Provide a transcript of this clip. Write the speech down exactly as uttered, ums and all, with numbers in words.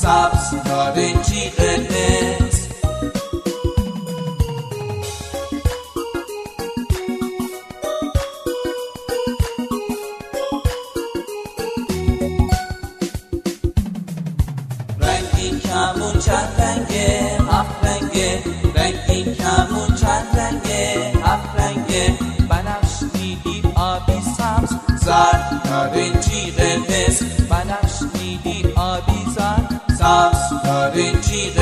سبز نارنجی قرمز. رنگین کمون چند رنگه هفت رنگه، رنگین کمون چند رنگه هفت رنگه، بنفش نیلی آبی سبز زرد نارنجی قرمز، بنفش نیلی آبی زرد سبز نارنجی